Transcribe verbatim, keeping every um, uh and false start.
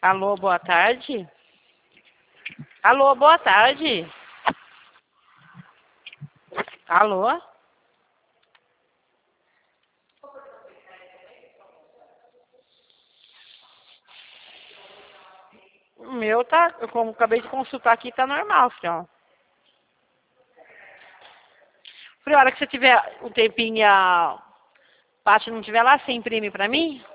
Alô, boa tarde. Alô, boa tarde. Alô? O meu tá, eu como acabei de consultar aqui, tá normal, filhão. Falei, a hora que você tiver um tempinho, a Paty não tiver lá, você imprime pra mim?